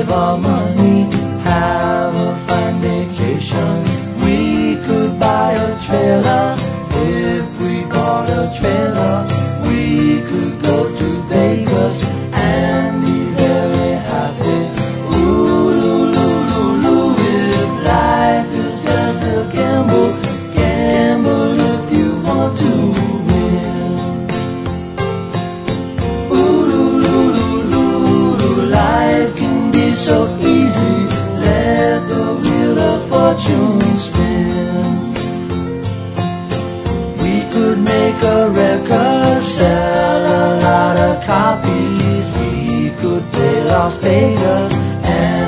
save our money, have a fine vacation. We could buy a trailer. If we bought a trailer, we could go to Vegas and be very happy. Ooh, loo, loo, loo, loo. If life is just a gamble, gamble if you want to win. Ooh, loo, loo, loo, loo, loo. Life can be so easy. Let the wheel of fortune spin. We could make a record, sell a lot of copies. We could play Las Vegas and